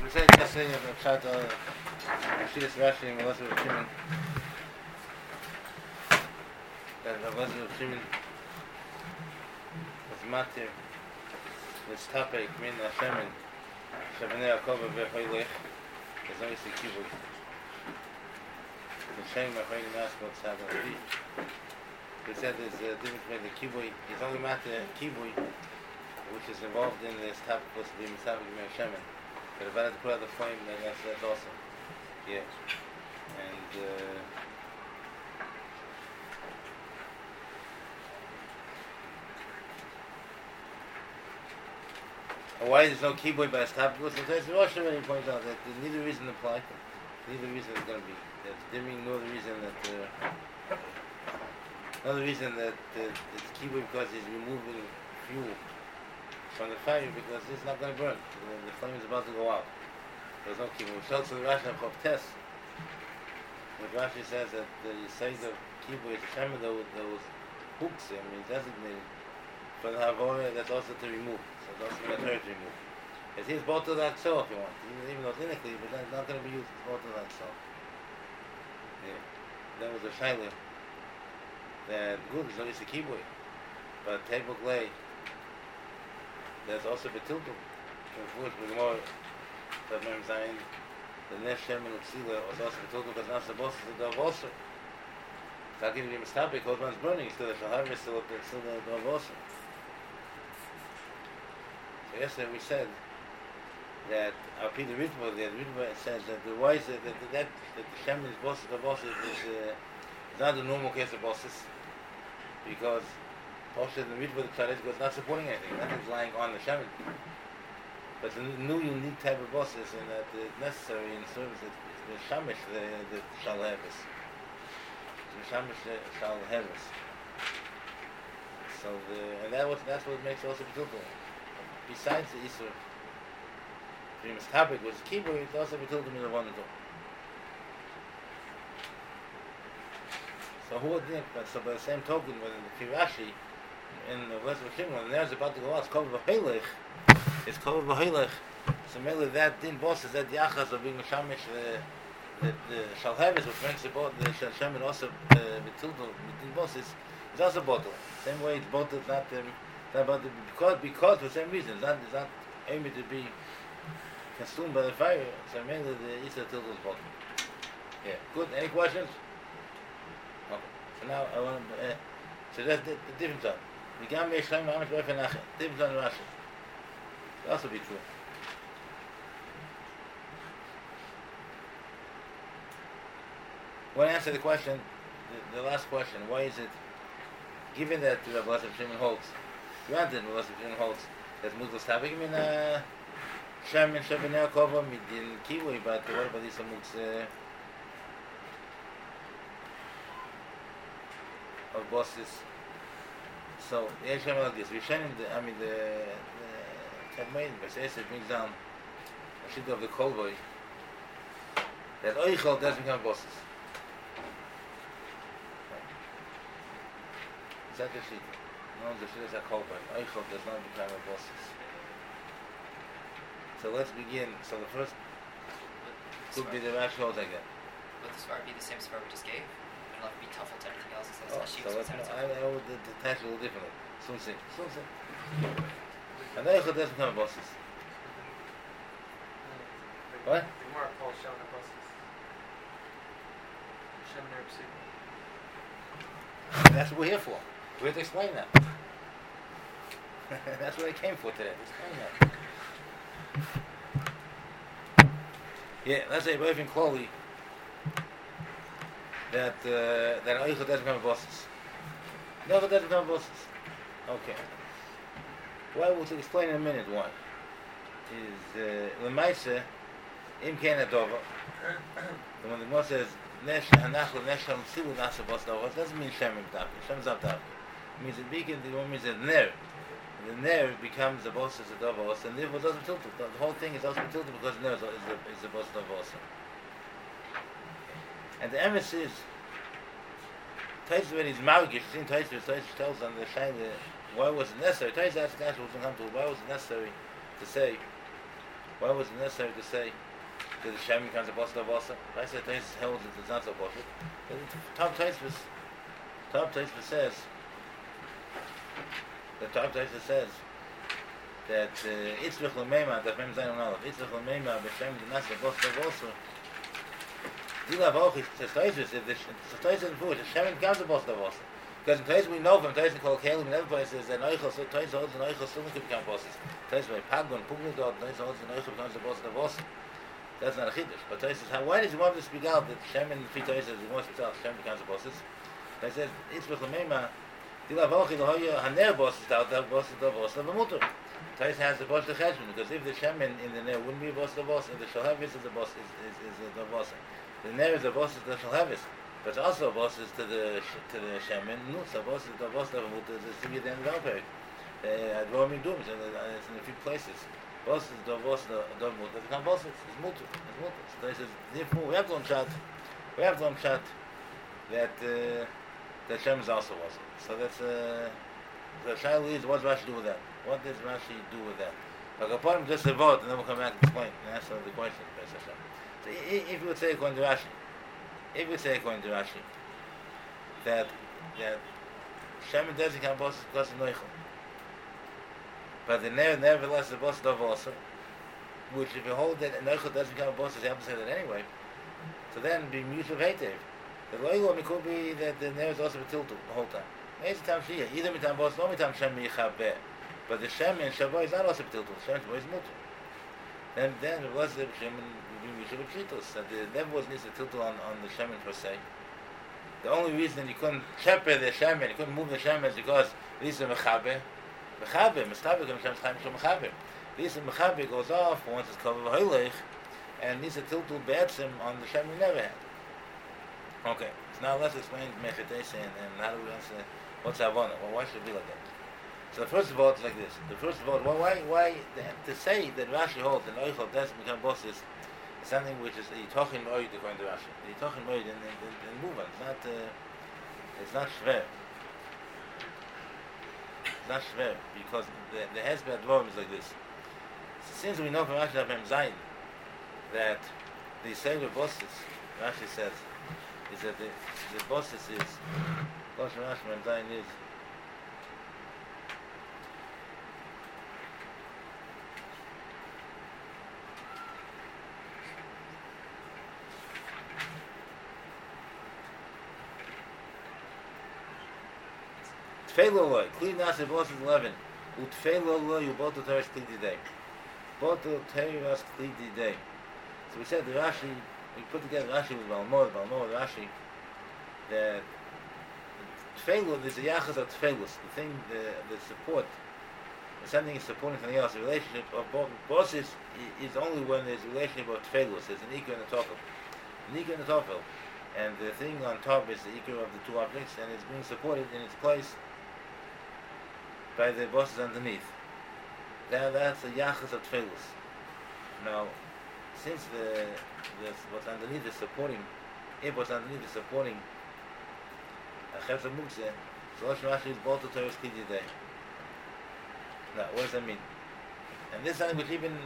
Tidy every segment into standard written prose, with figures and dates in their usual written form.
we said yesterday about Pshat Shiyas Rashi and Elazar of Shimon. That Elazar of Shimon was matir this topic min Hashem Shavnei Yaakov v'Hoylech. There's obviously kibui. The Shem Hoylech Maskot Shabbat. They said there's a difference between the kibui. It's only matter kibui, which is involved in this topic supposed to be Misavik Mir Hashem. But if I had to put out the flame, then that's awesome. Yeah. And why there's no keyboard by a stop? Listen, Rosh already points out that neither reason applies. Neither reason is going to be. That's dimming, nor the reason that another reason that it's keyboard because he's removing fuel from the fire because it's not going to burn. The flame is about to go out. There's no keyboard. So the Rashi of Tess, when Rashi says that the size of keyboard is Hashem, those hooks, designated for the Havora, that's also to remove. So that's also going to remove. It's his bottle like so if you want. Even though clinically, but that's not going to be used as bottle like so. Yeah. That was a Shaila. That good is obviously keyboard. But table clay, there's also betiltum. With more that means the Nesh Shem and Utsila was also betiltum because now the boss is the Dov also. It's not going to be mistaken because one's burning, still the Shahav is still the Dov also. So yesterday we said that our Peter Ritva, says that the wise that the Shem is boss, the boss is not the normal case of bosses because Poshet and Ritva the Pshat is not supporting anything. Nothing's lying on the Shem. But the new unique type of bosses and that it's necessary in service the Shamish the Shalhevis. The Shamish Shalhevis. So that's what makes also betiltum. Besides the Isur, famous topic was keyboard, it's also betiltum in the one and two. So who would think? But so by the same token, when the Kirashi in the West of Shimon, when there's about to go out, it's called V'Hoylech. It's called V'Hoylech. So mainly that din boss is that Yachas of being Meshamish the Shalhevis, which makes the Shem and also betiltum din boss is also bottle. Same way it's bottle, not because for the same reason, it's not aiming to be consumed by the fire. So mainly the Isa Tiltul is bottle. Yeah, good. Any questions? Okay. So now I want to. So that's the difference of. We can make Shem Mamish Be'ef Nachem. Difference on Rashi. It'll also be true. Want to answer the question, the last question. Why is it, given that the Rabbi Shimon holds, granted Rabbi Shimon holds that Muzlas Tabik Shem and Shavnei Yaakov in Kiwi, but what about these amuks of bosses? So the Hashem like this. The Kadmain verse brings down a sheet of the Kolboy that Oichel doesn't become bosses. Is that the sheet? No, the sheet is a Kolboy. Oichel does not become a bosses. So let's begin. So the first could be the Rashi again. Would the Svar be the same Svar we just gave? And it'll be tough to everything else. I would detach a little differently. Soon see. And Eichel doesn't become bosses. What? Gemara calls Shavnei bosses. Shavnei Psik. That's what we're here for. We're here to explain that. That's what I came for today. Explain that. Yeah, let's say very clearly that Eichel doesn't become bosses. No, it doesn't become bosses. Okay. Why we'll explain in a minute why. Is Lemaisa Im Ken Adova. When the Gemara says Nesh Hanachel Nesh Hamsilu Nasa Bos Dovos, doesn't mean Shem Imtaki. Shem's Abtaki. It means it beacon. The one means that Ner. And the Ner becomes the boss of the Dovos, and therefore doesn't tilt it. The whole thing is also tilted because Ner is the boss of Dovos. And the emes is Tais when he's Margish. Seen Tais tells on the Shaila. Why was it necessary? Tais asks the answer was come to. Why was it necessary to say Why was it necessary to say that the Shem becomes a boss of also? I said Taisus held that it's not so boss. Top Taisus says that Itzrich L'meima, that Mem Zayin Olav, Itzrich L'meima, B'Shem Dinasa, boss of also. Dilav auch is Taisus, if the Taisus in Fush, Shem becomes a boss of also. Because in Taisus we know from Taisus called Kalim in other places that Eichel, so Taisus holds and Eichel still can become bosses. Taisus by Pagun, Pugnudot, Taisus holds and Eichel becomes the boss of also. That's not a Chiddush. But Taisus, why does he want to speak out that Shem and Fi Taisus, he wants to tell Shem becomes the bosses? He says, Itzrich L'meima, Dilav auch is Haner bosses, the bosses of also, the Mutter. Taisus has the boss of Cheshbon, because if the Shem in the Ner wouldn't be a boss of also, the Shalhavis is the boss, is the boss. The Ner is the boss of the Shalhavis. But also bosses to the Shemin, Nutza, bosses the boss of Mutter, is the Sivir Den Valperic. At Romi Dooms, and it's in a few places. Bosses the boss of Mutter, become bosses, it's Mutter. So he says, therefore, we have to chat that Shem is also boss. So that's, the Shaila is, what does Rashi do with that? What does Rashi do with that? But upon just a vote, and then we'll come back and explain, and answer the question. So if you would say according to Rashi, that Shem doesn't become bosses because of Noichel, but the nevertheless the boss of also, which if you hold that Noichel doesn't become bosses, you have to say that anyway. So then be mutual hatev. The loyal it could be that the Ner is also tilted the whole time. It's time Shia. Either mitam boss, no mitam Shem Yichabe. But the Shem and Shavah is not also tilted. Shem is mutter. Then it was the Shem and mutual pshitos. And the never was needs to tilt on the Shem per se. The only reason you couldn't shepherd the Shem and you couldn't move the Shem is because Lisa Mechabe, Mustabe comes Shem Chaim Shem Mechabe. Lisa Mechabe goes off once it's covered with Hoylech, and Lisa tiltul be'etzim on the Shem we never had. Okay, so now let's explain Mechatesi and how do we answer what's Havana? Well, why should it be like that? So first of all, it's like this. Why to say that Rashi holds that Eichel doesn't become bosses is something which is Yitochen Moed according to Rashi. Yitochen Moed in Muvan. It's not shver. It's not shver because the Hezbollah dvorim is like this. Since we know from Rashi that Mem Zayin that the Seder bosses, Rashi says, is that the bosses is Rosh Rashi Mem Zayin is Tfeilo loy, Kli Nase bosses 11. Utfeilo loy, you bought the Teres Kli Didei. Bought the Teres Kli Didei. So we said the Rashi, we put together Rashi with Balmor with Rashi, that Tfeilo, there's a Yachas of Tfeilus, the thing, the support, something is supporting something else. The relationship of bosses is only when there's a relationship of Tfeilus, there's an Iker and a Tofel. An Iker and a Tofel. And the thing on top is the Iker of the two objects, and it's being supported in its place by the bosses underneath. That's the Yachas of Tfeilus. Now, since what's underneath is supporting, if what's underneath is supporting a Chefza Mukzeh, so Rosh Rashi is both the Torah's Kiddi Day. Now, what does that mean? And this is something which even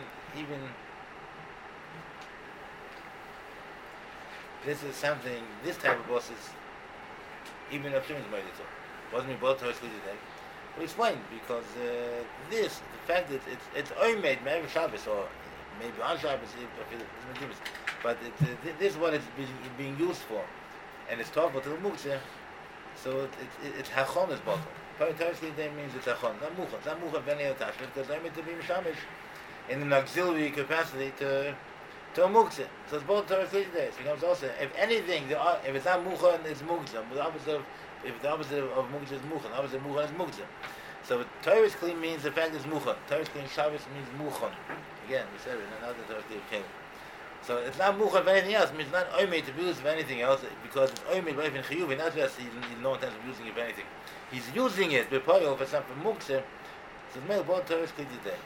this is something, this type of bosses, even if Shimon is made it so. Wasn't he both Torah's Kiddi Day? We explained because the fact that it's made maybe Shabbos or maybe on Shabbos, but this is what it's being used for, and it's talked about the Muktzeh, so it's Hachon is bottle. Torah's Kiddi Day means it's Hachon, not Mucha of any attachment, because I'm to be Mishamish in an auxiliary capacity to a Muktzeh. So it's both Torah's Kiddi Day. It becomes also, if anything, if it's not Mucha, it's Muktzeh, but the opposite of Muktzeh is Mucha, the opposite of Mucha is Muktzeh. So Torah's Kli means the fact is Mucha. Torah's Kli in Shabbos means Muchon. Again, we said it, another Torah's Kli of Kelim. So it's not Mucha of anything else, it means not Oimei to be used for anything else, because it's Oimei by Chiyuvi, not just he's no intention of using it for anything. He's using it, Bepoil, for something Muktzeh, so it's made both Torah's Kli today.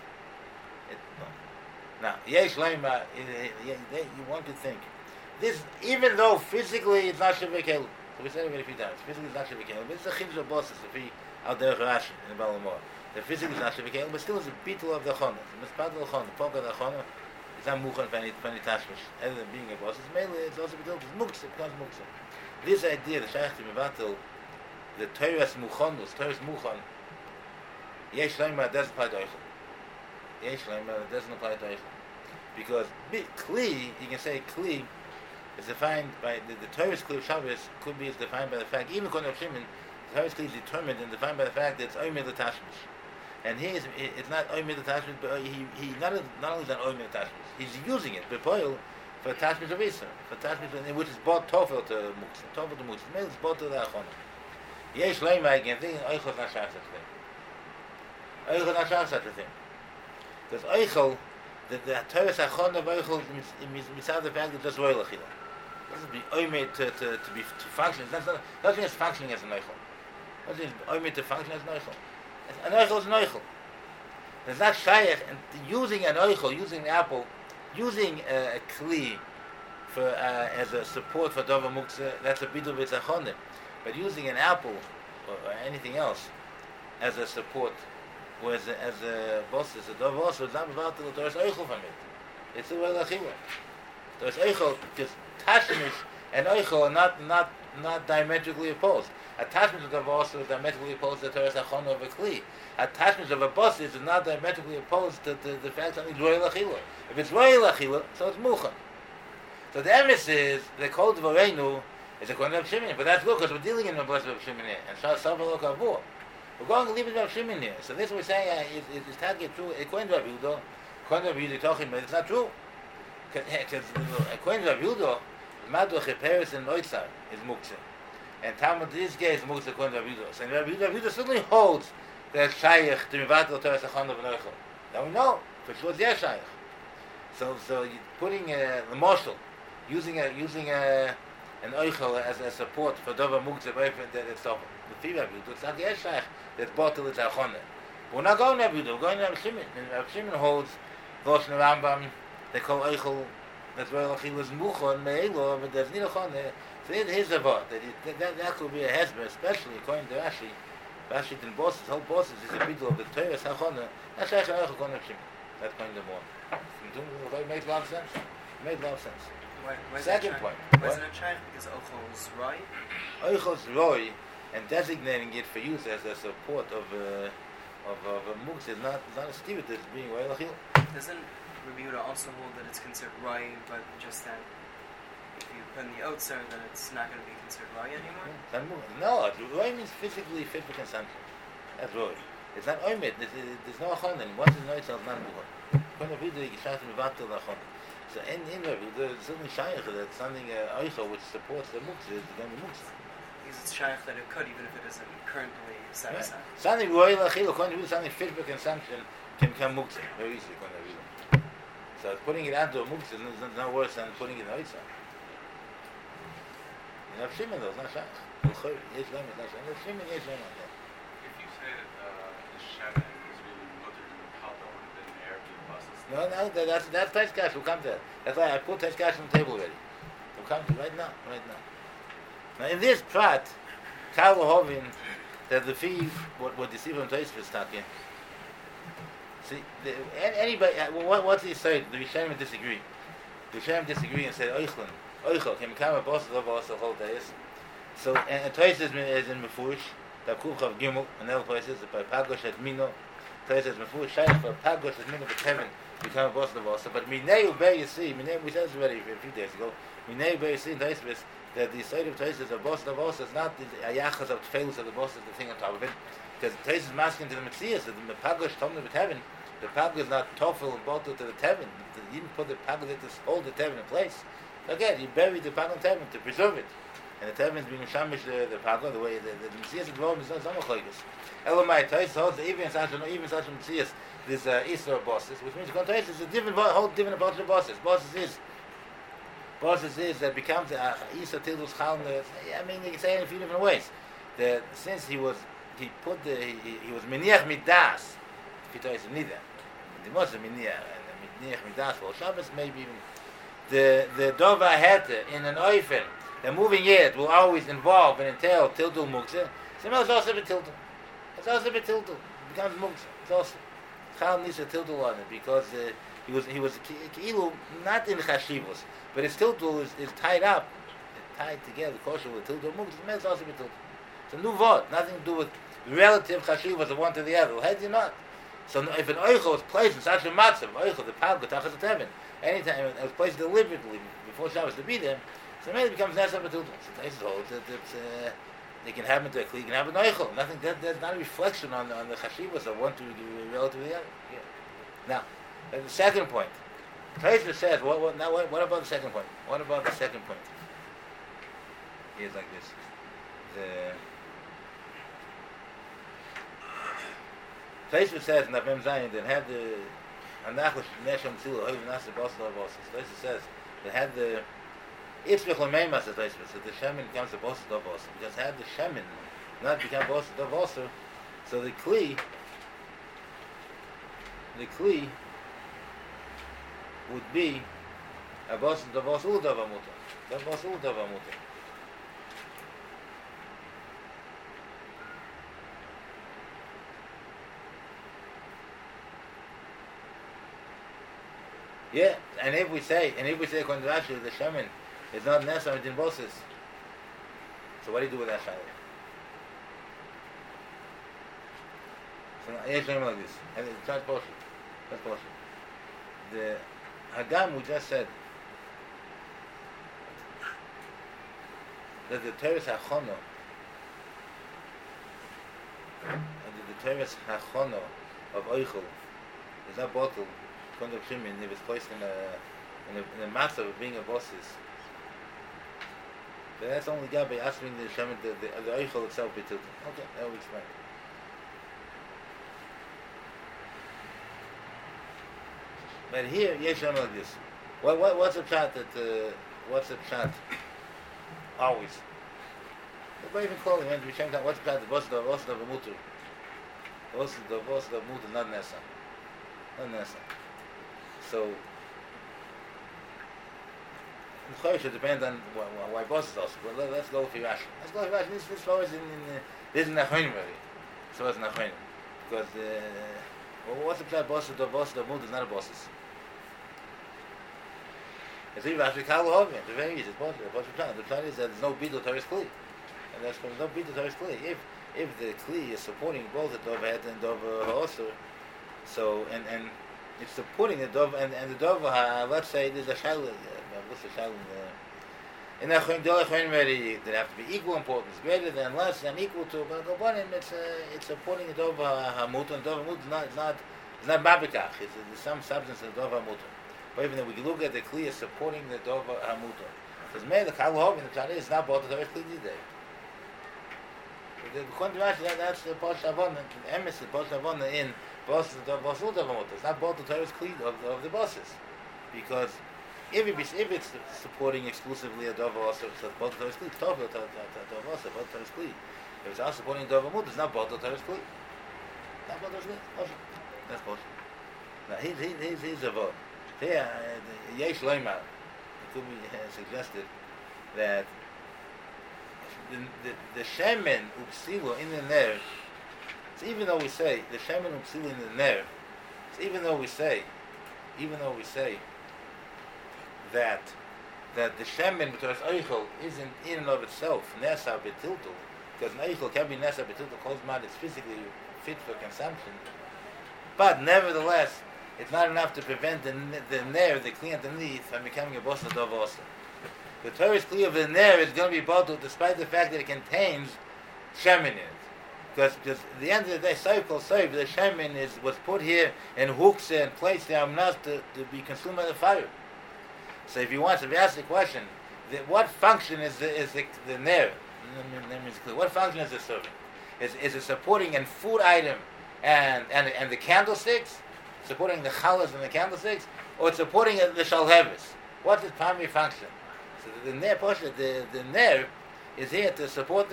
Now, Yesh Leima, you want to think, this, even though physically it's not Shavei Kelim, so we said it a few times. Physically is not Shavei Kelim, but it's a Chiddush of bosses, if he out there Rashi in the Balamor. The physically is not Shavei Kelim, but still it's a beetle of the Chona. It's a Mispad of the Chona, the Polka of the Chona, it's not muchan for any tashmish. Other than being a boss, it's also betilted. It's muktzah, it becomes muktzah. This idea, the shaykh to mevatel, the Torah's muchanus, Torah's muchan, yesh leima doesn't apply to Eichel. Yesh leima doesn't apply to Eichel. Because kli, you can say kli is defined by the Torah's kli of Shabbos could be defined by the fact, even according to Shimon, the Torah's kli is determined and defined by the fact that it's oimed the tashmish. And here it's not oimed the tashmish, but he not only is not oimed the tashmish, he's using it bepoil for tashmish of Isa, for tashmish which is bought tofel to muktzah, tofel to muktzah. Maybe it's bought to the achona. Yesh leima again, thinking Eichel not shach such a thing. Eichel not shach such a thing. Because Eichel, the Torah's achona of Eichel mitzad the fact that it's royal achila. It doesn't be oimed to function. It doesn't mean it's functioning as an Eichel. It doesn't mean oimed to function as an Eichel. An Eichel is an Eichel. It's not shaykh, and using an Eichel, using an apple, using a kli for as a support for Dover Muktzah, that's a bidul v'tzachonim. But using an apple or anything else as a support, or as a boss, as a Dover also, it's not about the Torah's Eichel from it. It's a well achila. Torah's Eichel, because Tashmish and Eichel are not diametrically opposed. Attachment of the boss is diametrically opposed to the Torah's achona of a kli. Attachment of a boss is not diametrically opposed to the fact that it's royal achila. If it's royal achila, so it's muchan. So the emes is the code of Oreinu is according to Shimon, but that's good because we're dealing in the blessed of Shimon here, and Shalom Kavur. We're going to leave it of Shimon here. So this we're saying is target true. According to Rabbi Yehuda, according to Rabbi Yehuda talking, but it's not true. Because according to Rabbi Yehuda, Maduch Eperes and Oitzar is muktzah. And Talmud this case is muktzah according to Rabbi Yehuda. So Rabbi Yehuda certainly holds that shaykh to mevatel Torah Sachon of Eichel. Now we know for sure it's yes shaykh. So you're putting the marshal, using an Eichel as a support for Dover Muktzah that it's over. The Rabbi Yehuda, it's not yes shaykh that's bought till it's achona. We're not going to Rabbi Yehuda, we're going to Rabbi Shimon. And Rabbi Shimon holds Rosh Rambam, they call Eichel. That's why he was muchon me'elo, but there's neither chone. So here's the vod that could be a hezbollah, especially according to Rashi. Rashi and bosses, whole bosses is a bit of the Torah's hachona. That's actually a chone of Shimon. That's point number one. It makes a lot of sense. It made a lot of sense. Second point. Why isn't it shaykh? Because Eichel is roy. Eichel is roy, and designating it for use as a support of a muktzah is not a steward. It's being royal achil. Doesn't Rabbi Yehuda also hold that it's considered roy, but just that if you put in the outser, then it's not going to be considered roy anymore? No, roy means physically fit for consumption. That's roy. It's not oimid. There's no achon. Once it's no, it's not muchon. When Rabbi Yehuda gets mevatel achon. So in Rabbi Yehuda, it's certainly shaykh that something eichel which supports the muktzah is going to be muktzah. Because it's shaykh that it could, even if it isn't currently set aside. Something royal achil, according to something fit for consumption, can become muktzah very easily. According to Rabbi Yehuda. So putting it onto a muktzah is not worse than putting it in a oitzah. You know, Shimon though, it's not shaykh. Yesh leim is not shaykh. Shimon yesh leim on that. If you say that the shaman is really mutter in the palta, then the Arabic process. No, that's Teichkash. We'll come to that. That's why I put Teichkash on the table already. We'll come to it right now. Now in this prat, Karl Hovin, that the fee, what the Sivon Toysv is talking. See, anybody, what's he say? The Rishonim disagree. The Rishonim disagree and say, Eichel, can become a boss of the whole days. So, and Toysv is in Mefurish, the Kuchav Gimel, and other places, by Pagosh at Mino, Toysv is Mefurish, Shaykh for Pagosh at Mino, but Kevin become a boss of the boss. But Minei Ubei, you see, we said this already a few days ago, Minei Ubei, you see in Toysv that the side of Toysv is a boss of the boss, is not the Ayachas of Tfeilus of the boss, is the thing on top of it. Because Toysv is masking to the Metzias, the Pagosh Tomne with heaven. The Pagosh is not Tofel and brought to the Tevin. You didn't put the Pagosh to hold the Tevin in place. Again, you buried the Pagosh in Tevin to preserve it. And the Tevin is being shamish the Pagosh, the way the Metzias of Rome is not Zamachloikis. Elamai Toysv holds the even such Metzias, this Isra bosses, which means Toysv is a whole different bunch of bosses. Bosses is that becomes Isra Tildus Chalm. I mean, you can say it in a few different ways. Since he was Miniach Midas, Toysv neither. The most of Miniach and Miniach Midas for Shabbos, maybe even the Dova Hete in an Oifen, the moving yet will always involve and entail Tildul Muktzah. Somehow it's also a Tildul. It becomes Muktzah. It's also Chal needs a Tildul on it because He was ki'ilu not in chashivos, but his tiltul is tied up, tied together, kosher with tiltul muktzah. It's also tiltul. It's a new vod, nothing to do with relative chashivos of one to the other. Had you not? So if an oichel is placed in such a matzav, oichel the pal g'tachas tevin, anytime it was placed deliberately before Shabbos to be there, so maybe it becomes nesa b'tiltul. So Taisus holds that they can have it to a kli, you can have an oichel. Nothing. There's not a reflection on the chashivos of one to be relative to the other. Yeah. Now, the second point. Taisus says, what about the second point? What about the second point? Here's like this. Taisus says in the Mem Zayin that had the Anachos Nesham Tzilu Hoiv Nasa Bosla Bosla. Taisus says that had the Itzvich Lameimas at Taisus, that the Shemin becomes the Bosla Bosla. Because had the Shemin not become Bosla Bosla, so the Kli would be a Bosla Bosla Udav Amuta. The Bosla Udav Amuta. Yeah, and if we say according to Rashi, the shaman is not necessary in bosses. So what do you do with that shaman? So it's like this, and it's not bullshit. That's bullshit. The Hagam we just said that the Teres Hachono, the Teres Hachono of Oichel is not bottled. If it's placed in a matzah of being a bosses, but that's only God by asking the shaman the oichel itself be tilted. Okay, that will explain. But here, yes, shaman like this. What's the pshat that? What's the pshat? Always. Nobody even call him. What's the pshat? The boss of the mutter. Boss of the mutter, not nesa. Not nesa. So, it should depend on why bosses also. But let's go for Rashi. This flow is in Nachonim already. So it's Nachonim. Because, what's the pshat? Boss of the mood is not a bosses. It's even Rashi Kalu Hovin. It's very easy. It's boss of pshat. The pshat is that there's no bidul Torah's Kli. And that's from no bidul Torah's Kli. If the Kli is supporting both the Dov Het and Dov Ha'osur, so, and it's supporting the dov and the dov. Let's say there's a shayla. What's the shayla? In that they have to be equal importance, greater than, less than, equal to. But it's supporting the dov hamut, and dov hamut is not babikach. There's some substance in the dov hamut. But even if we look at the kli, supporting the dov hamut. Because maybe the kaluhov in the Torah is not both the Torah kli today. That's the Posh Avon, the emes, the Posh Avon in. It's not both the Torah's kli of the bosses, because if it's supporting exclusively a dov also, so both the Torah's kli, dov also, both the Torah's kli. If it's not supporting dov amud, it's not both the Torah's kli. Not both the Torah's kli. That's bullshit. Now he's a vote. Here, Yesh Leimar, it could be suggested that the shemen upsilu in the nerve. So even though we say the shaman upsil in the nerve, so even though we say that the shaman because oichel isn't in and of itself nesa betiltul, because an oichel can be nesa betiltul, closed mouth is physically fit for consumption, but nevertheless it's not enough to prevent the nerve, the kli underneath, from becoming a boss of dov also. The Torah's kli of the nerve is going to be bottled despite the fact that it contains shaman in it. Because at the end of the day, the shaman was put here and hooks and placed there to be consumed by the fire. So if you ask the question, what function is the nerve? What function is it serving? Is it supporting a food item and the candlesticks? Supporting the chalas and the candlesticks? Or it's supporting the shalhevis? What's its primary function? So the nerve is here to support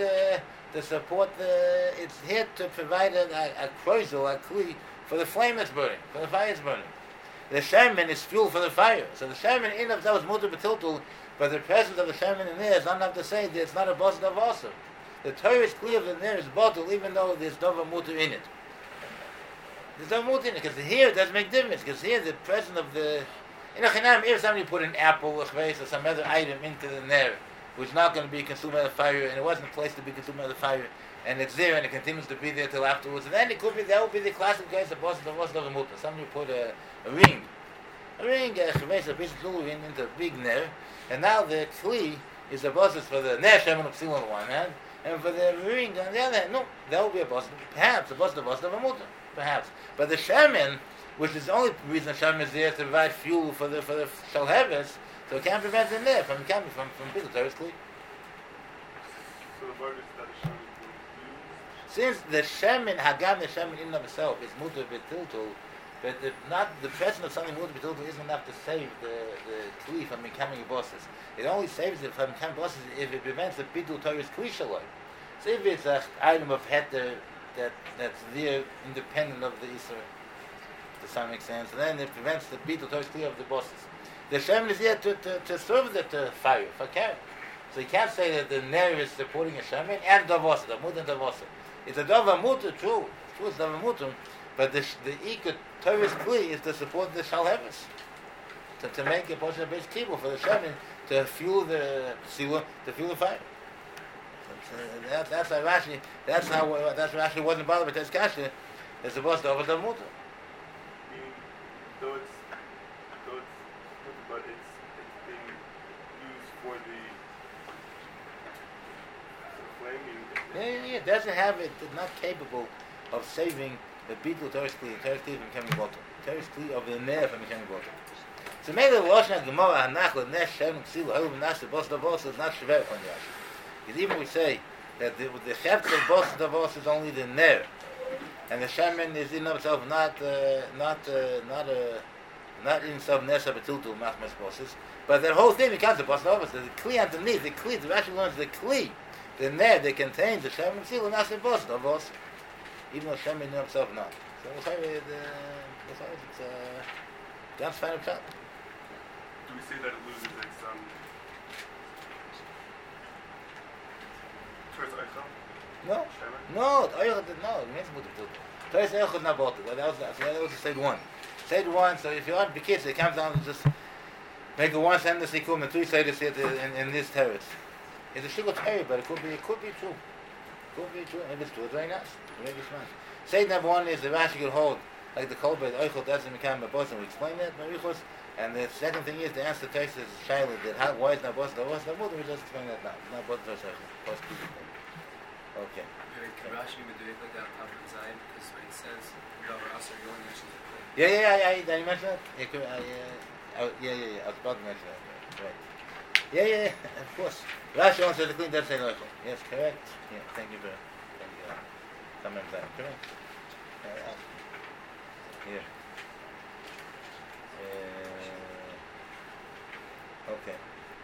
it's here to provide a kroizel, a kli, for the flame that's burning, for the fire that's burning. The shaman is fuel for the fire. So the shaman in of themselves is mutter betiltul, but the presence of the shaman in there is not enough to say that it's not a boss of also. The Torah is clear that there is bottle, even though there's dova mutter in it. There's no mutter in it, because here it doesn't make difference, because here the presence of the... if somebody put an apple, a chveis, or some other item into the ner, which is not going to be consumed by the fire, and it wasn't placed to be consumed by the fire, and it's there, and it continues to be there till afterwards, and then it could be, that would be the classic case of boss of a mutter. Somebody put a ring, a chveis, a piece of jewelry into a big ner, and now the kli is a boss for the ner, shemen of on the one hand, and for the ring on the other hand. No, that will be a boss, perhaps, a boss of a mutter, perhaps. But the shemen, which is the only reason shemen is there to provide fuel for the shalheves, so it can't prevent the ner from coming from people to kli. So the word is that the shemen is Since the shemen, hagam the shemen in and of itself is mutter betiltul, but the presence of something mutter betiltul isn't enough to save the kli from becoming bosses. It only saves it from becoming bosses if it prevents the bitul Torah's kli shaloi. So if it's an item of heter that's there independent of the Isra, to some extent, and then it prevents the bitul Torah's kli of the bosses. The shemen is here to serve the fire, for carry. So you can't say that the ner is supporting a shemen and davosa, the mutter and davosa. It's a dava mutter, true. It's dava mutter, but the ikut Torah's kli is to support the shalheves, to make a portion of base kibble for the shemen to fuel the siwa, to fuel the fire. That's how Rashi. That's Rashi wasn't bothered with this kasha. It's supposed to offer the mutter. Meaning, though it's but it's being used for the flaming. Yeah. It doesn't have it. It's not capable of saving the bitul Torah's kli from becoming bottom. Torah's kli of the ner from becoming bottom. So maybe the Lashon Gemara Hanach Nesh Shem Ksilu Halu Menashe Bos Davos is not shver from the Rashi. Because even we say that the chefs of Bos Davos is only the ner, and the shemen is in of itself not in itself nesa betiltu machmas bosses, but that whole thing becomes the Bos Davos. The kli underneath, the kli, the Rashi learns the kli, the ner that contains the shemen Ksilu Menashe Bos Davos, even though shemen in himself not. So we'll say it's ganz fein pshat. Do we say that it loses its towards Eichel? No, it means mutter betiltu. Towards Eichel is not botter. That was stage one. Stage one. So if you want the kids, it comes down to just make a one sentence sikum and two stages here in this terrace. It's a sugar terry, but it could be true. If it's true, it's very nice. Very smart. Stage number one is the Rashi could hold like the kolbet Eichel doesn't become a boss, and we explain that. And the second thing is the answer text is Shaila that why is not boss the mutter. We just explain that now. Not boss the Okay. Rashi would do it like that on top of the Zion, because when he says Dover Asar, you only mentions the clean. Yeah. Did you mention that? Yeah. I was about to mention that. Right. Yeah. Of course. Rashi only says the clean doesn't say no. Yes, correct. Yeah. Thank you. Sometimes that correct. Yeah. Okay.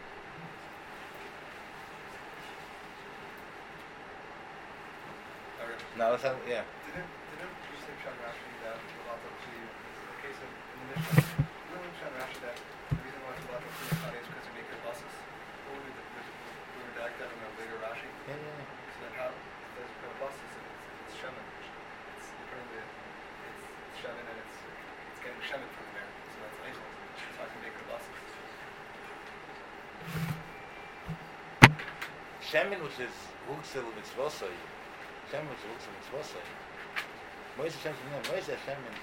Now let's have, yeah. Didn't you say Pshat Rashi that Lato Kli, in the case of in the Mishnah, didn't Pshat Rashi that the reason why it's Lato Kli is because you make your buses? What would we redact that in a bigger Rashi? Yeah. So then how does it go buses and it's shemen? It's apparently it's shemen and it's getting shemen from there. So that's Eichel. So I can make the buses. Shemen, which is Huxel Mitzvosai. Shemen, which is Huxel Mitzvosai. Moise Shemen.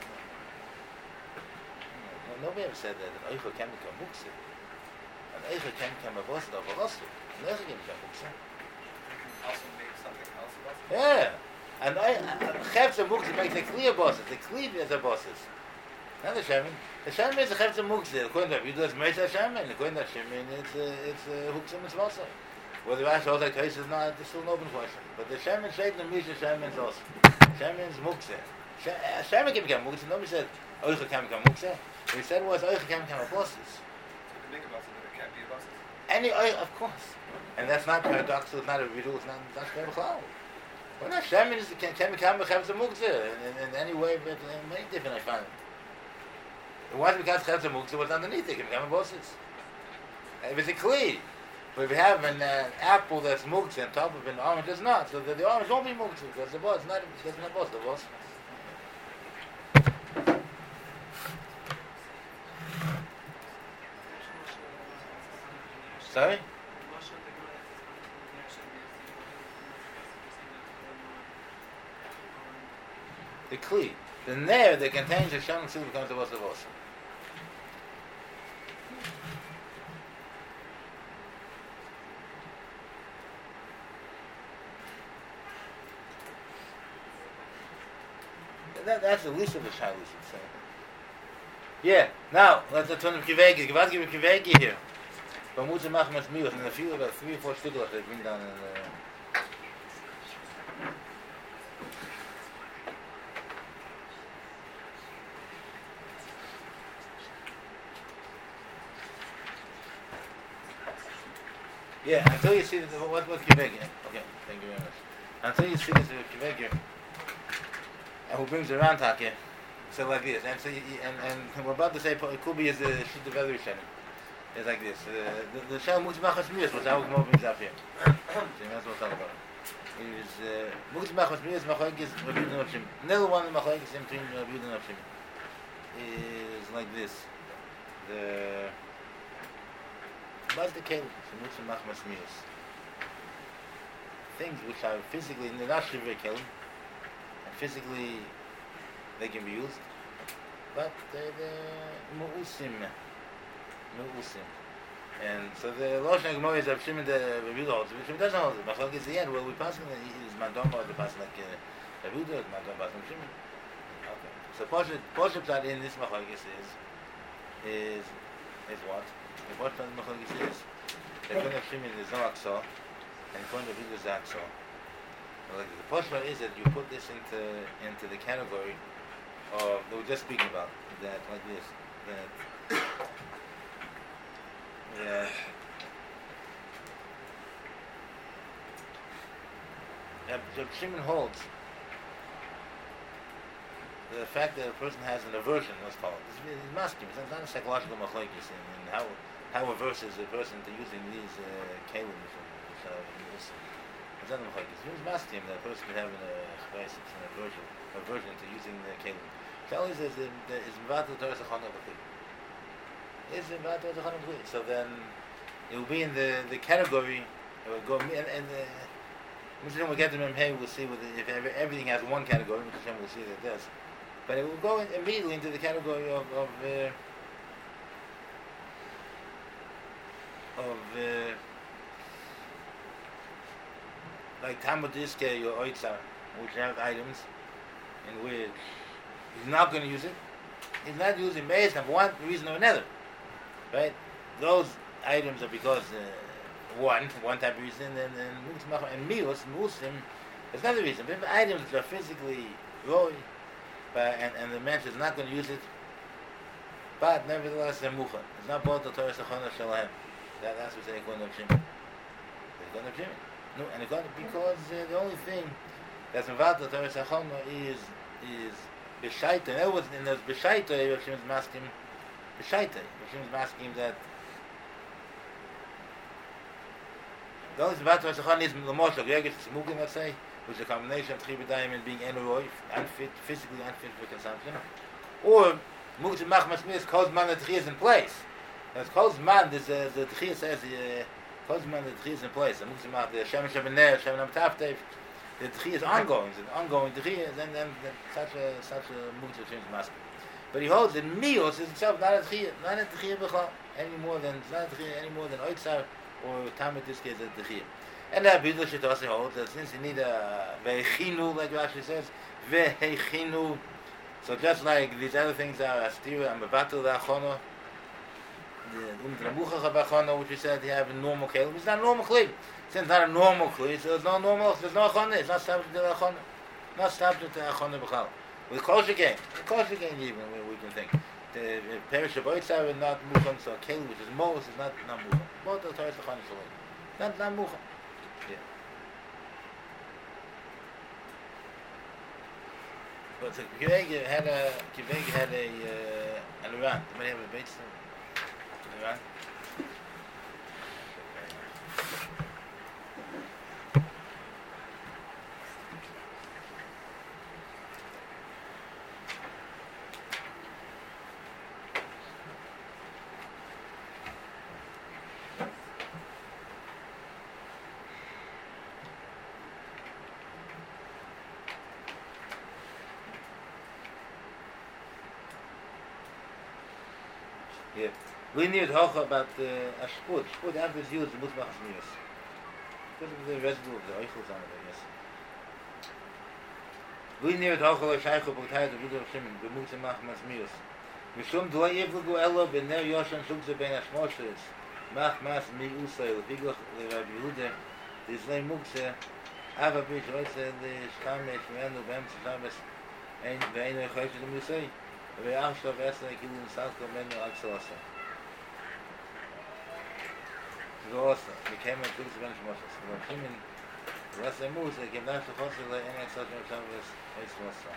Nobody ever said that an Eichel can become Huxel. An Eichel can become a boss of a Rosso. An Eichel can become Huxel. You can also make something else a bus. Yeah. And Chefs and Huxel makes a clear bosses. The clear is the bosses. Not the Shemen. The Shemen is the Chefs and Huxel. According to Abiyudas, Moise Shemen. According to Shemen, it's Huxel Mitzvosai. Whether Rashi holds like Toys is not, it's still an open question. But the Shemen Shait and the Misha Shemen is also. Shemen is Mukse. Shemen can become Mukse. Nobody said Oicha can become Mukse. What he said was Oicha can become a bosses. So you can make a bus, but it can't be a buses. Any Oicha, of course. And that's not paradoxical, it's not a riddle, it's not Shemel Chal. Well, no, Shemen can become a Chevza Mukse in any way, but many different I find. Once it becomes Chevza Mukse, what's underneath it can become a bosses. If it's a Kli. But if you have an apple that's muktzah on top of an orange, it's not. So the orange won't be muktzah because the boss doesn't have boss. The boss. Sorry? The kli, the ner that contains the shem tzil becomes the vos of vos. That's the least of the shai, we should say. Yeah, now, let's turn to Kivegi. Give him Kivegi here. But Mutza Machmas Mios, and a few, about 3 or 4 stiglas they bring down in the... Yeah, until you see what's Kivegi. Okay, thank you very much. Until you see this Kivegi, who brings the Rantak here. So like this, and so and we're about to say Kubi is the shit of every Shannon. It's like this. The Shal Mutzmachas Mius, which our Gemara brings up here. So that's what we'll talk about. It is Mutzmachas Mius Machlokes Rabbi Yehuda Nafshim. Another one of Machlokes in between Rabbi Yehuda Nafshim is like this. What's the Kelim? Mutzmachas Mius. Things which are physically, they're not Shivri Kelim, and physically they can be used, but they're mu'usim. And so the Loshan Gemara is Rav Shimon the Rabbi Yehuda holds. Rav Shimon doesn't hold it. Machlokes is the end. Well, we pass on is Madom or the pass like Rav Yehuda, Madom Bas Rav Shimon. Okay. So Poshet that in this Machlokes is what? The Poshet that in Machlokes is that when Rav Shimon is no Aksol, and when Rav Yehuda is Aksol. Like the Poshet is that you put this into the category of they were just speaking about that like this that Shimon holds the fact that a person has an aversion, let's call it, is masculine. It's not a psychological machlokes in how averse is a person to using these kelim which are it's not a machlokes. It's masculine that a person can have an aversion to using the kelim. So then it will be in the category. It will go and we'll get to Memhei. We'll see if everything has one category, which we'll see that it does. But it will go immediately into the category of like Talmud Diske or Oitzar, which have items in which he's not going to use it. He's not using based on one reason or another, right? Those items are because one type of reason, and mius, musim, there's another reason. But if items that are physically roy, and the man is not going to use it, but nevertheless they're mucha. It's not both the Torah Sechona Shalem. That's what they're going to Shimon. They're going to Shimon. No, and because the only thing that's involved the Torah Sechona is B'shaita. In other words, in those B'shaita, Rav Shimon's masking B'shaita. Rav Shimon's masking that the only thing about Torah Sechona is L'moshel, Gregis Tzimugim, let's say, which is a combination of Chibudayim and being Enuroi, physically unfit for consumption. Or Muktzim Machmas Mias, Kozman, the Tchiyah is in place. As Kozman, the Tchiyah says, Kozman, the Tchiyah is in place. The Muktzim Mach, the Shem Shebener, Shem Nam Taftev, the Tchiyah is ongoing. It's an ongoing Tchiyah, then such a Muktzim Shem's Mask. But he holds that Mios is itself not a Tchiyah B'chal, any more than Oitzar or Talmud Diske is a Tchiyah. And that Bidl should also hold that since you need a Vehechinu, like Rashi says, Vehechinu. So just like these other things are Astira and Mevatel Achono, the Umtramucha Chabachono, which we said you have a normal Kelim, it's not a normal Kli. Since it's not a normal Kli, so there's no Achona, it's not subject to the Achona. Not subject to Achona B'chal. With Kosher Gain even, we can think. The Perish of Oitzar is not Muchon, so Kelim, which is Mos, is not Muchon. Both the Torah Sechon Shalom. Not Muchon. Yeah. But so Kivegi had an Iran. Did have a base in Iran? Yeah. We knew talk about a sport. Sport after it's used, the Musmach Mius. Because of the residue of the Eichels on it, yes. We knew talk about Shaykh of Buktai, the Buddha of Shimon, the Musmach Mius. Mishum do Yevlu Elo ben Ner Yoshan Shugze ben Ashmoshes. Mach Mas Mi Usail, Bigloch Rabbi Yehuda, the Islay Mukse, Ava Bish, Roitze, the Shkamesh, Menu, Bem, Shabbos, and the Eino Chosh, the Musay. We also have asked like you in South Menu Axelasa. Also, we came and took the bench Moses. We were coming, the rest of the moves, they came down to Hospital and Axelasa Shabbos, Axelasa.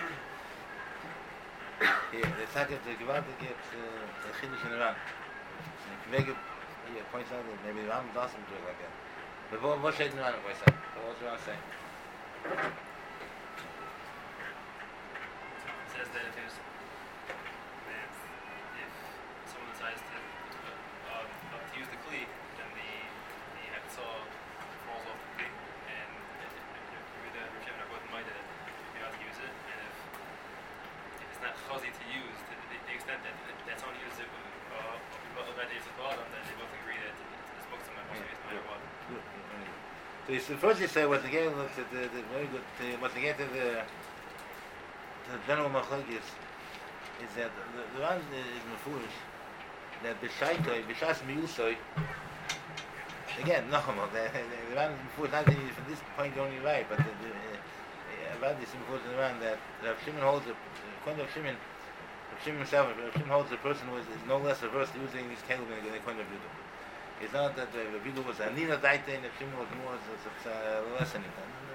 Here, the second, the Gewalt gives the Chiddush in Iran. Maybe he points out that maybe the Ram doesn't do it like that. But what should the Ram point out? What's the Ram saying? It says that if someone decides to use the Kli, then the Hatzah falls off the Kli, and if the Rishem are both minded, you're not to use it, and if it's not chazi to use, to the extent that someone uses it, that is the bottom, then they both agree that this book's my most used no matter what. So first you say, what's the game to the very good, what's the game to the general machlokes is that the one is mefurish that b'shas miyusoi again nochmal the one mefurish not from this point only right, but about this mefurish the one that Rav Shimon holds according to Shimon himself, Rav Shimon holds the person who is no less averse to using these kelim in the point of view. It's not that the Bidu was a Nina Daita and the Shimon was more less than it.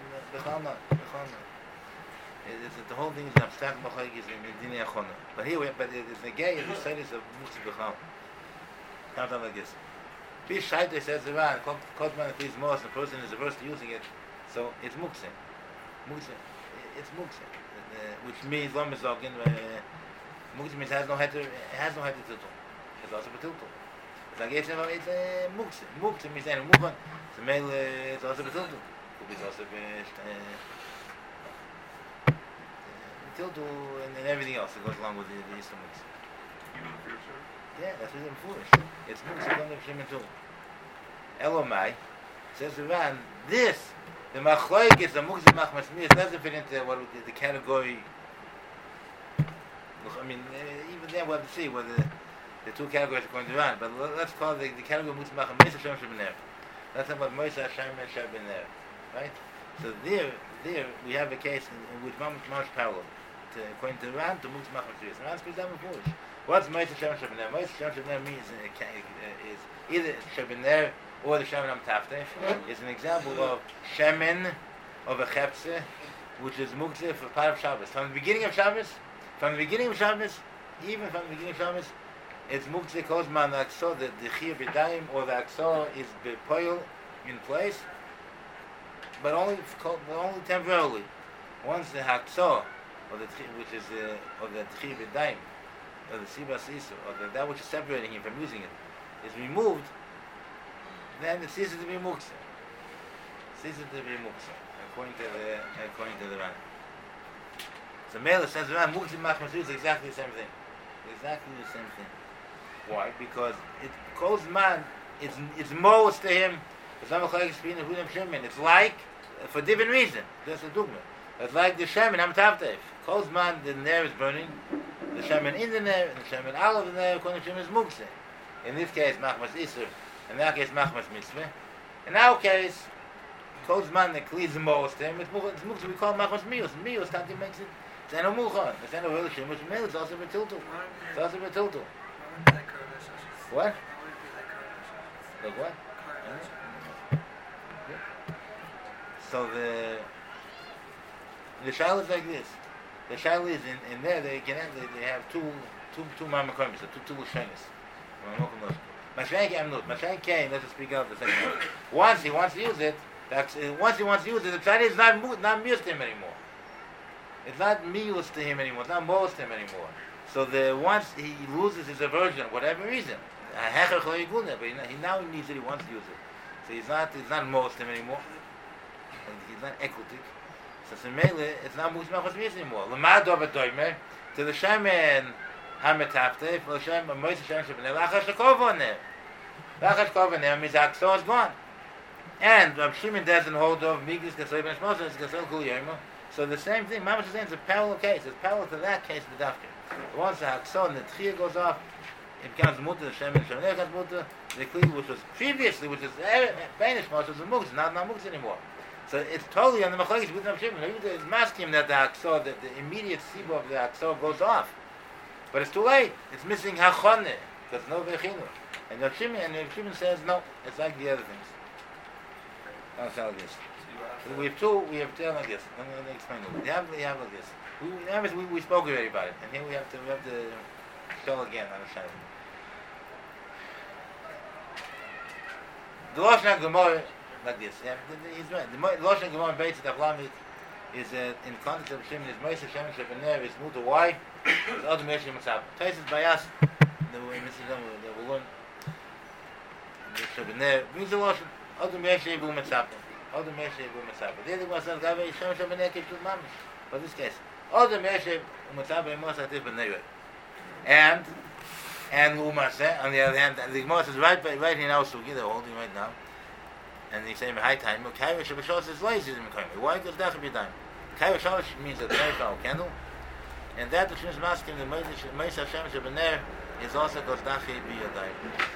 It's the whole thing is an abstract machlokes is in Dinei Achona. But here, it's the gay, the side is of Muktzah B'chal. Count on like this. Bish Shaita says around, Kotman if he's most, the person is averse to using it, so it's Muktzah. It's Muktzah. Which means, Lom Mizogin, Muktzah means it has no head to tiltul. It's also betiltul. It's like it's Muktzah. Muktzah means any movement. So male it's also betiltul. Could be also tiltul and everything else that goes along with the Eastern Muktzah. Even the future? Yeah, that's what it's foolish. It's Muktzah from the Shimon too. Elomai says around this, the machlokes is the Muktzah Machmas Mius doesn't fit into what the category. I mean, even then we'll have to see whether the two categories are going to run. But let's call the category Muktzah Machmas Mius Hashem Shebener. That's about Moshe Hashem Shebener, right? So there we have a case in which Mamash parallel to according to Ran to Muktzah Machmas Mius. Ran speaks down with foolish. What's Moshe Hashem Shebener? Moshe Hashem Shebener means is either Shebener or the Shemen Amtaftef. It's an example of Shemen of a Chepse, which is Muktzah for part of Shabbos. From the beginning of Shabbos, even from the beginning of Shabbos, it's Muktzah Kozman Akso, the Chiyah B'dayim, or the Akso is B'poil in place, but only temporarily. Once the Hakso, or the which is the Chiyah B'dayim, or the Sibas Isu, or that which is separating him from using it, is removed, then it ceases to be Muktzah. According to the Ran. So Mela says around Muktzah Machmas is exactly the same thing. Why? Because it calls man. It's most to him. It's like for different reason. That's a dogma. It's like the Shemen Hamtavtev. Calls man the nair is burning. The Shemen in the nair and the Shemen out of the nair. According to Shemen is Muktzah. In this case, Machmas Isur. In that case, Machmas Mitzvah. In our case, calls man the Kli is the most to him. It's Muktzah. We call Machmas Mius. Mius, Tanti makes it. It's an Amuchan. It's an Amuchan. Which means it's also Betiltul. What? Like what? So the shaila is like this. The shaila is in there. They have two mamakomis, two lushanis. Mashiach came. Let's speak out the second one. Once he wants to use it, the Chinese is not mius to him anymore. It's not mius to him anymore. It's not most to him anymore. So once he loses his aversion, whatever reason, but he now needs it. He wants to use it. So he's not most to him anymore. And he's not eclectic. So Semele, it's not Muktzah Machmas Mius anymore. L'mado b'doimer to the Shemen Hametafte, for Shem, Moshe Shem Shabbat, Lachash Kovaneh. Lachash Kovaneh means Akso is gone. And Rab Shimon doesn't hold of Migdis Gasoy Ben Shmoshe, it's Gasoy Kul Yermo. So the same thing, Mamash is saying it's a parallel case. It's parallel to that case with Dafka. Once the Akso and the Tchiyah goes off, it becomes Mutter, the Shem and Shem becomes Mutter. The Kli, which was previously, which is Banish Moshe, was a Mugs, not Mugs anymore. So it's totally on the Machlokes with Rab Shimon. It's masking that the Akso, that the immediate Siba of the Akso goes off. But it's too late. It's missing Hachoneh. There's no Vechinu. And Rab Shimon says, no, it's like the other things. I'll tell this. We have two like this. Let me explain it. We have like this. We spoke already about it. And here we have to show again on the side. The Lashon Gemara, like this. Yeah, he's right. The Lashon Gemara in Beitz Tavlamit is in context of Shimon, is Moshe Shem Shebener, is Muta. Why? It's Adam Yeshim Matzab. Taisis Bayas, the Wulun, the Shebener, means the Lashon. Adam Yeshim Matzab. Adam Yeshim Matzab. The other one says, Gabe Shem Shebener keeps with Mamish. For this case, Adam Yeshim Matzab and Moshe Atif Bener. And Umase, on the other hand, the Gemara says right here now, so they're holding right now. And he's saying high time. Kaira Shabashos is lazy in Mekayim. Why does that be done? Kaira Shabbos means a very strong candle, and that which is masking the Meis Hashem Shebener is also goes Dachi Biyadai.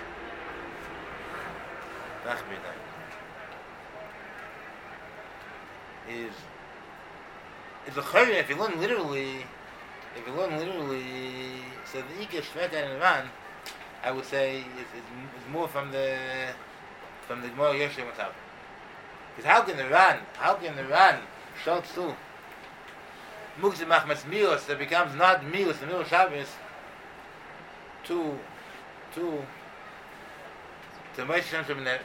Dachi Biyadai is a chayre. If you learn literally, so the Ike Shveka and Iran, I would say is more from the Gemara Yeshua Matzab. Because how can the Ran show through Mugzi Machmas Milos that becomes not Milos, the Milos Shabbos, to Moshe Shem Shebener?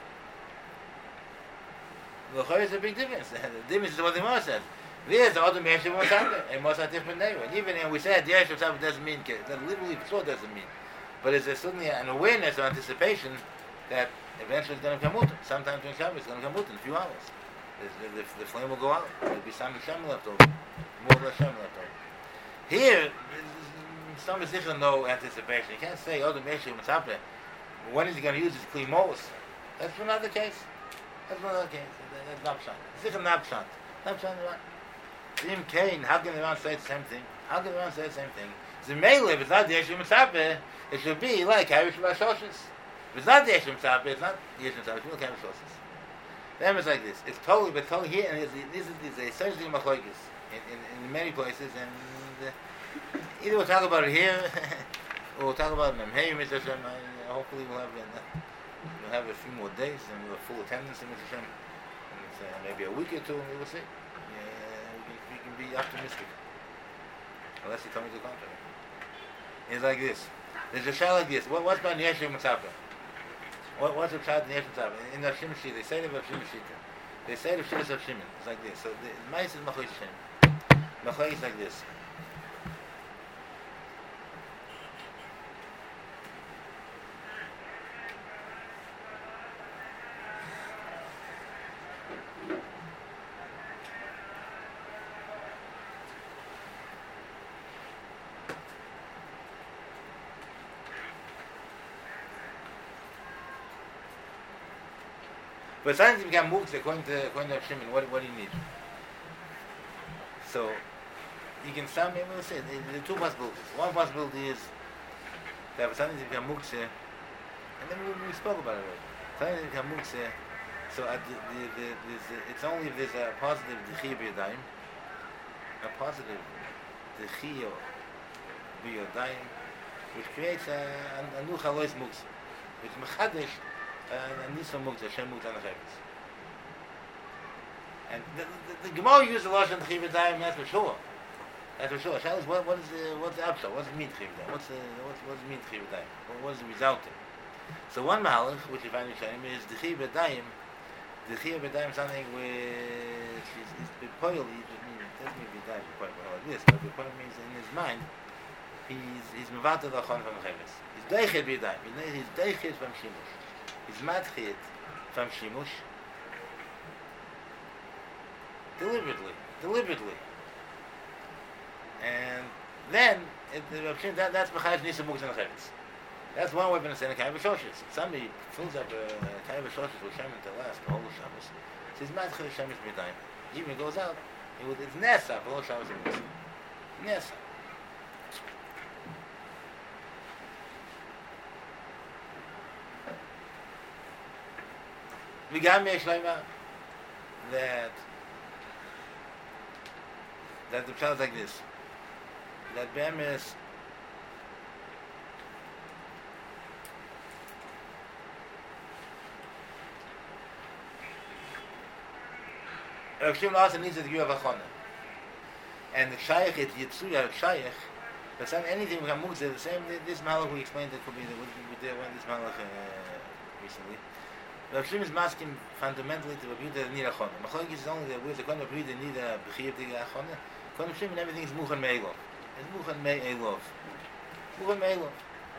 The Chayr is a big difference. The difference is what the Gemara says. There's the Adam Yeshua Matzab and Moshe Atif Bener. And even when we said Yeshua Matzab doesn't mean, that literally so doesn't mean. But it's suddenly an awareness or anticipation that eventually it's going to come out. Sometime during Shabbos it's going to come out in a few hours. The flame will go out. There will be some Shem left over. More or less Shem left over. Here, some is different, no anticipation. You can't say, the Meshach Mitzapeh. When is he going to use his Kli Mos? That's another case. That's not Pshat. It's different, not Pshat. Not Pshat, right? Im Kain, how can the Ran say the same thing? The Meile, if it's not the Yeshua Mitzapeh, it should be like Harish Bashoshes. If it's not the Yeshua Mitzapeh, it's not the Yeshua Mitzapeh, it's not Harish Bashoshes. Then it's like this. It's totally here, and this is essentially Machlokes in many places, and either we'll talk about it here, or we'll talk about it in Memhei, Mr. Hashem. Hopefully we'll have a few more days, and we'll have full attendance in Mr. Hashem. And it's, maybe a week or two, and we'll see. We can be optimistic. Unless you tell me the contrary. It's like this. There's a shah like this. What's about Yeshua Mitzapeh? What's the shah in Yeshua Mitzapeh? In the Shimon Shita, they say the Shimon Shita. They say the Shita of Shimon. It's like this. So the Ma'is is Machlokes Shimon. Machlokes is like this. But sometimes you become moved according to Shimon. What do you need? So you can some maybe we'll say the two possibilities. One possibility is that sometimes you become moved, and then we spoke about it already. Sometimes you become moved, so it's only if there's a positive dechiyah b'yadayim, a positive dechiyah b'yadayim, which creates a new chalois muksa, which mechadish. And Nisa Mukta, Hashem Mukta Necheves. And the Gemara uses a lot of Chiv Dayim, that's for sure. That's for sure. What's the upshot? What's the mean Chiv Dayim? What's the mean Chiv Dayim? What's the result? So one Mahalach, which you find in Shayim, is the Chiv Dayim. The Chiv Dayim is something which is Bepoil, it doesn't mean B'dayim, quite like this, but Bepoil means in his mind, he's Mevata Dachon from Necheves. He's Deichet B'dayim. He's Deichet from Shimush. He's matchit from Shimush deliberately. And then that's B'chayv Nisa Muktzah and Chavetz. That's one way of understanding Kayv Shoshes. Somebody fills up Kayv Shoshes with Shem to last the whole Shabbos. Says Matchel Shemesh B'dayim. Even goes out, it's Nesa for all Shabbos and Nisa. Nesa. V'gam yesh leima that the pshat is like this. That Be'emes Rav Shimon also needs to give a chana. And the Shaykh, it's Yitzuya, Shaykh, but some anything we can move the same, this Malach we explained it could be we did one this Malach recently. Rav Shimon is masking fundamentally to Rabbi Yehuda need a chana. Machlokes is only that with the Kohen Rabbi Yehuda need a B'chiyuv to get a chana. Kohen Shimon everything is Muchan Me'elov. It's Muchan Me'elov. Muchan Me'elov.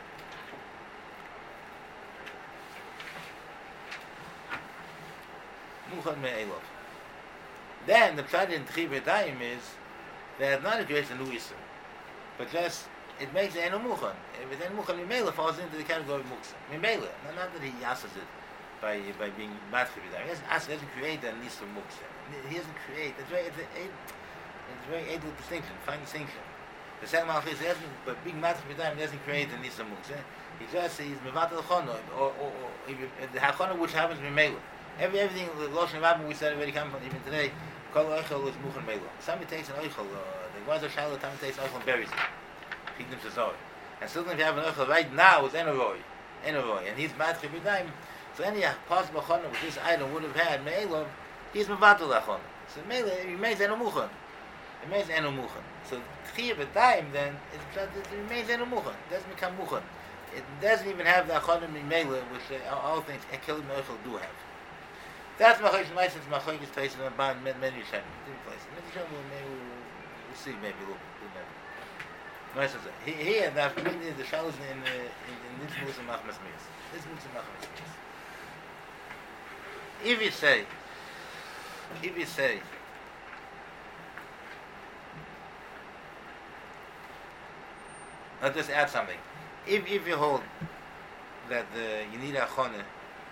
Muchan Me'elov. Then the pshat in Tchi B'dayim is that not creates a new issue, but just it makes the enu muchan. If it's enu muchan, Mimela falls into the category of muksa. Mimela, not that he asks it by being matchi b'dayim. He doesn't create a nisu muksa. He doesn't create. It's very able distinction, fine distinction. The second malach is but being matchi b'dayim doesn't create a nisu muksa. He just he's mevat al chana or the hachana which happens Mimela. Everything the Loshen Rabbim we said already come from even today. Kol oichel is muchan meilo. Somebody takes an oichel. The ones are shallow. Somebody takes oichel and buries it. Feed them to Zohar. And still, if you have an oichel right now, it's enoroi, and he's matchi b'dayim. So any possible chana which this item would have had meilov, he's mevatel achon. So meila it remains enu muchan. It remains enu muchan. So tchiyah b'dayim then it remains enu muchan. It doesn't become muchan. It doesn't even have the achon in meila, which all things ekelim oichel do have. That's Machoyes Meisen's Machoyes place in the band many Shem. Different places. We'll see maybe a little bit. Here, the the shallows in this Muslim Machmas Mias. This Muslim Machmas Mias. If you say, I'll just add something. If you hold that you need a chone,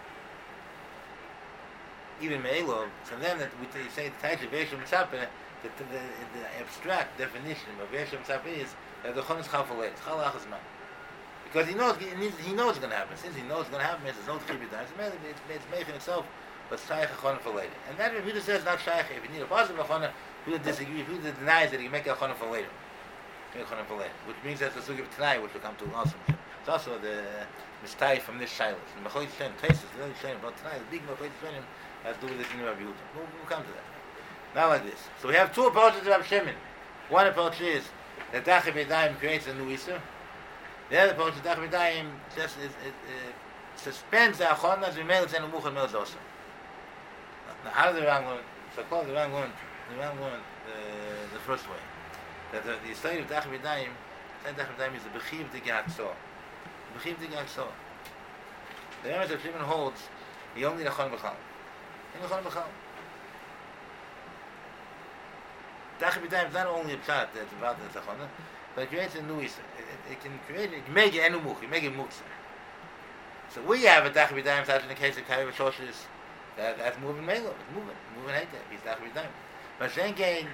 even Me'elov, so then we say the title of Vesham Tzapeh, the abstract definition of Vesham Tzapeh is that the chon is chalfalei, it's chalach zman. Because he knows it's going to happen. Since he knows it's going to happen, there's no chibit. It's making itself, but shaykh a chon for later. And that Yehuda says not shaykh. If you need a positive chon, Yehuda disagrees. Yehuda denies that he can make a chon for later. Which means that's the sugi of tonight, which will come to also. It's also the mistake from this shilas. And Machoyes Shem, Tesis, the only Shem, but tonight, the big Machoyes Shem has to do with this in Rabbi Yehuda. We'll come to that. Now like this. So we have two approaches to Rabbi Shimon. One approach is that Dachi B'dayim creates a new Issa. The other approach is Dachi B'dayim just suspends the Achon as we made it in the Muchan Melz also. Now how does the Ram learn? So called the Ram learn the first way. That the study of Dachi B'dayim, is the Bechiv de Gatso. Bechiv de Gatso. The Ram of Shimon holds he only the Achon B'chal. In the Achon B'chal. Dachi B'dayim is not only a pshat that's about the Tzachona, but it creates a new Issa. It can make it enu much, make it muksa. So we have a Dachi B'dayim such in the case of Kayv Shoshis, that's moving Melo, it's moving Heite, he's Dachi B'dayim. Mashen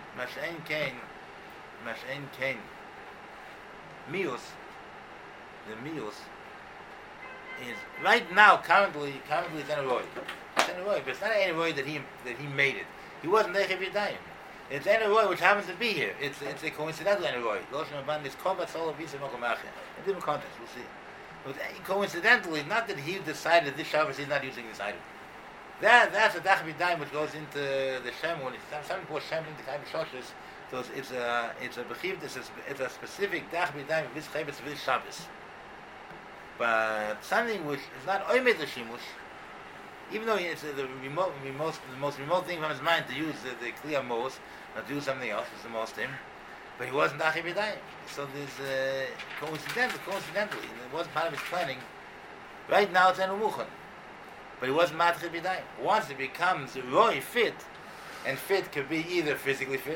Kain, Mius, the Mius, is right now, currently it's Eneroi. It's Eneroi, but it's not Eneroi that he made it. He wasn't Dachi B'dayim. It's Eneroi which happens to be here. It's a coincidental Eneroi. Loshen Rabban is Kovat Solo Visa Mokomache. In different context, we'll see. But coincidentally, not that he decided this Shabbos he's not using this item. That's a Dachi B'dayim which goes into the Shem when something puts Shem into Kayv Shoshis. So it's a bechiv. It's a specific Dachi B'dayim with Chavetz with Shabbos. But something which is not Oimed the Shimush, even though it's the most remote thing from his mind to use the Kliya Mos, not to do something else, it's the most him. But he wasn't Dachi B'dayim. So there's coincidentally, it wasn't part of his planning. Right now it's Enu Muchan. But he wasn't Matchi B'dayim. Once it becomes Roy fit, and fit could be either physically fit,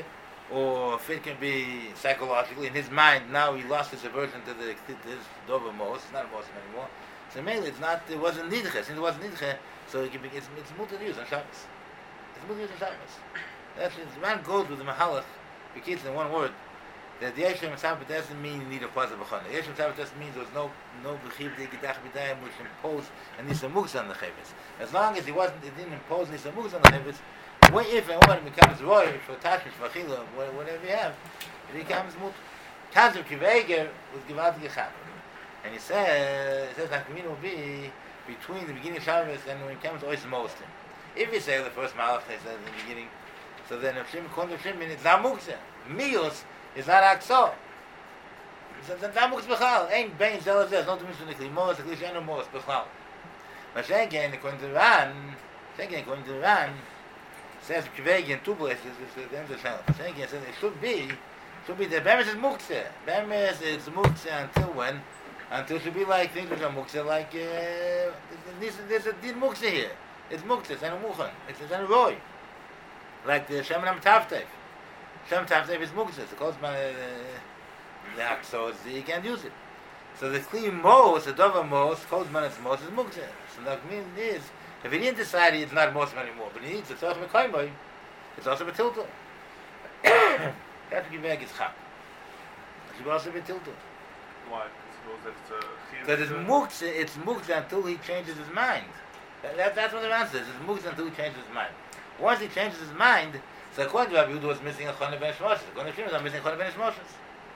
or if it can be psychologically in his mind. Now he lost his aversion to his dover mos. It's not a mosim anymore. So mainly it's not. It wasn't nidche. Since it wasn't nidche, so it can be, it's mutter to use on Shabbos. It's mutter to use on Shabbos. That's the man goes with the mahalach. Because in one word, that the Yeshem Tzabit doesn't mean you need a plaza b'chana. The Yeshem Tzabit just means there was no b'chiv de gedach b'dayim which imposed a nisa muksa on the chevetz. As long as it didn't impose nisa muksa on the chevetz. If and when it becomes roy for tashmish v'chila, whatever you have, it becomes mutter. Kazer Kiveger was givat gechap, and he says that will be between the beginning of Shabbos and when it comes to Ois Mostim. If you say the first malach they said in the beginning, so then if Shim Kondor Shim it's not muksa. Mios is not akso. So then that muksa b'chal ain't bein zelas. There's no difference between the klimos, the klish and mos b'chal. But again, according to Ran, says Kvegi in two places. It's the end of the channel. Again, says it should be the bemis is muksa. Bemis is muksa until when? Until it should be like things which are muksa, like there's a din muksa here. It's muksa. It's an muchan. It's an roy. Like the Shem Nam Tavtev. Shem Tavtev is muksa. So calls man the aksos. You can't use it. So the clean mos, the dover mos, calls man it's mos is muksa. So that means is if he didn't decide it's not mos anymore, but he needs it's also mekaymoy. It's also betilto. That's to give back his chap. It should also be tilted. Why? Because it's muksa until he changes his mind. That's what the answer is. It's muksa until he changes his mind. Once he changes his mind, so according to Rabbi Yehuda was missing a chana ben shmoshes. According to Shimon, I'm missing a chana ben shmoshes.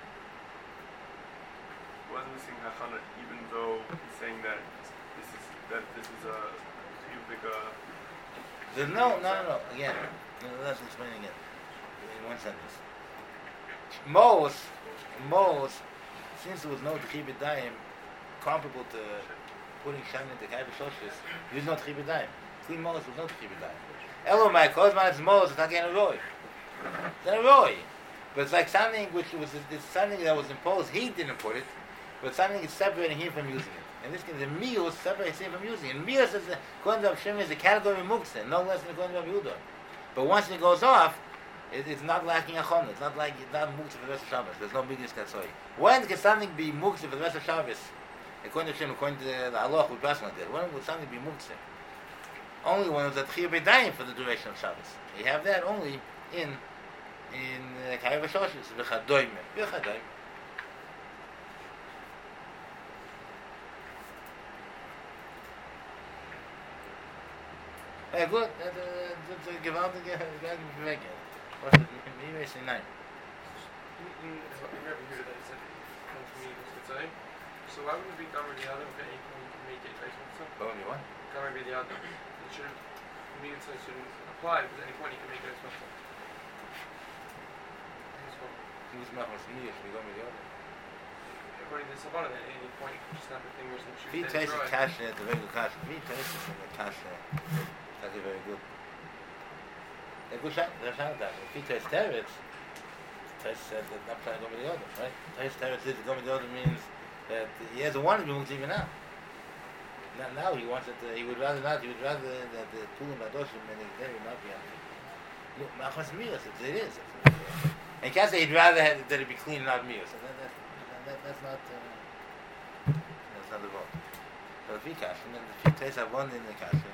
Was missing a chana, even though he's saying that this is a huge No. Again, let's explain again. In one sentence. Most, since there was no Tchibit Daim comparable to putting Shem into Kai B'Shoshes, there is no Tchibit Daim. Clean Mos was no Tchibit Daim. Elomai, Kozman, it's Mos, it's not getting a Roy. It's not a Roy. But it's like something which it's something that was imposed, he didn't put it, but something is separating him from using it. And this case, the Mios separates him from using it. And Mios is, according to Rav Shimon, is a category of Muktzah, no less than according to Rav Yehuda. But once it goes off, it's not lacking a chon. It's not like it's not muktzah for the rest of Shabbos. There's no biggest katsoi. When can something be muktzah for the rest of Shabbos? According to Shem, according to the halach we pass like that. When would something be muktzah? Only when it's a tchiyah b'dayim for the duration of Shabbos. You have that only in Kai V'Shoshes v'chadoyim. Hey, good. That's a gewaltige Bewegung. What's it? Maybe it's 9. So why would it be Gamer the Adam if any point can make it based on something? Oh, you what? Gamer the Adam. It shouldn't mean it shouldn't apply because at any point you can make it based on something. Who's not going to see if we go with the other? According to Savannah, at any point you can snap your fingers and shoot. If he tastes the kasha, it's a very good kasha. If he tastes the kasha, that's very good. A good shot. There's a shot. If he tastes teretz, tastes not trying to go with the other, right? Tastes teretz is to go with the other means that he hasn't wanted to move even now. Now he wants it. He would rather not. He would rather that the tulim adoshim and the day would not be on it. Look, machmas mios. It is. And you can't say he'd rather that it be clean and not mios. That's not. That's not the vote. So if he kasha, and then if he tastes avon in the kasha.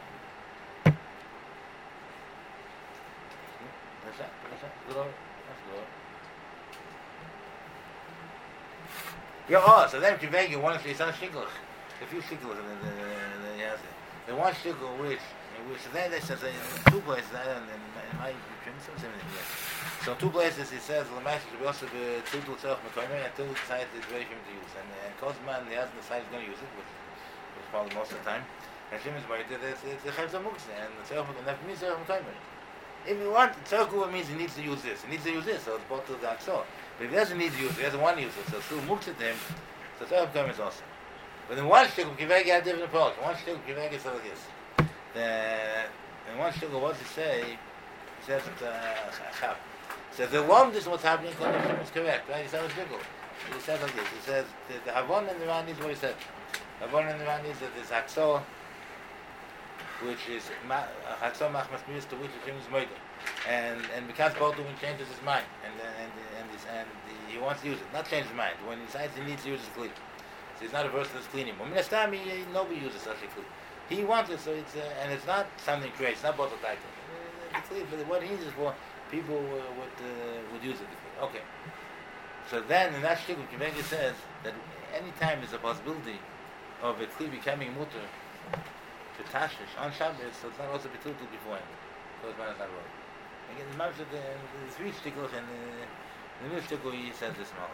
So then if you beg you one of these shigglers, a few shigglers and then he has it. The one shiggle which then they says in two places and in my so two places he says the master should be also the tutul self mekaymer until he decides it's ready for him to use. And Kozman he hasn't decided he's going to use it, which probably most of the time. And Shimon is worried that it's a chayv muktzah and the self means self mekaymer. If you want, tzorku means he needs to use this. He needs to use this, so it's both to the akso. But if he doesn't need to use it, he doesn't want to use it, so it's still muktzah to him, so tzorku is also. But in one shtickle, kivegi had a different approach. One shtickle, kivegi is like this. In one shtickle, what does he say? He says it's a chap. He says the one, this is what's happening, is correct, right? He says a shtickle. He says like this. He says the Havon and the Ran is what he said. Havon and the Ran is that there's akso. which is Hatzor Machmas Mius, to which Hashem is Moide. And because Balduin changes his mind, and he wants to use it, not change his mind. When he decides he needs to use his Kli. So he's not averse to this Kli anymore. Minastam, nobody uses such a Kli. He wants it, so it's, and it's not something crazy, it's not Baldur Title. But what he needs is for people would use it. Okay. So then, in that shtickle, Kivengi says that any time there's a possibility of a Kli becoming mutter, to Tashish, on Shabbos, so it's not also betilted beforehand. So it's not wrong. Again, the three shtickles, and the middle shtickle, he says this now.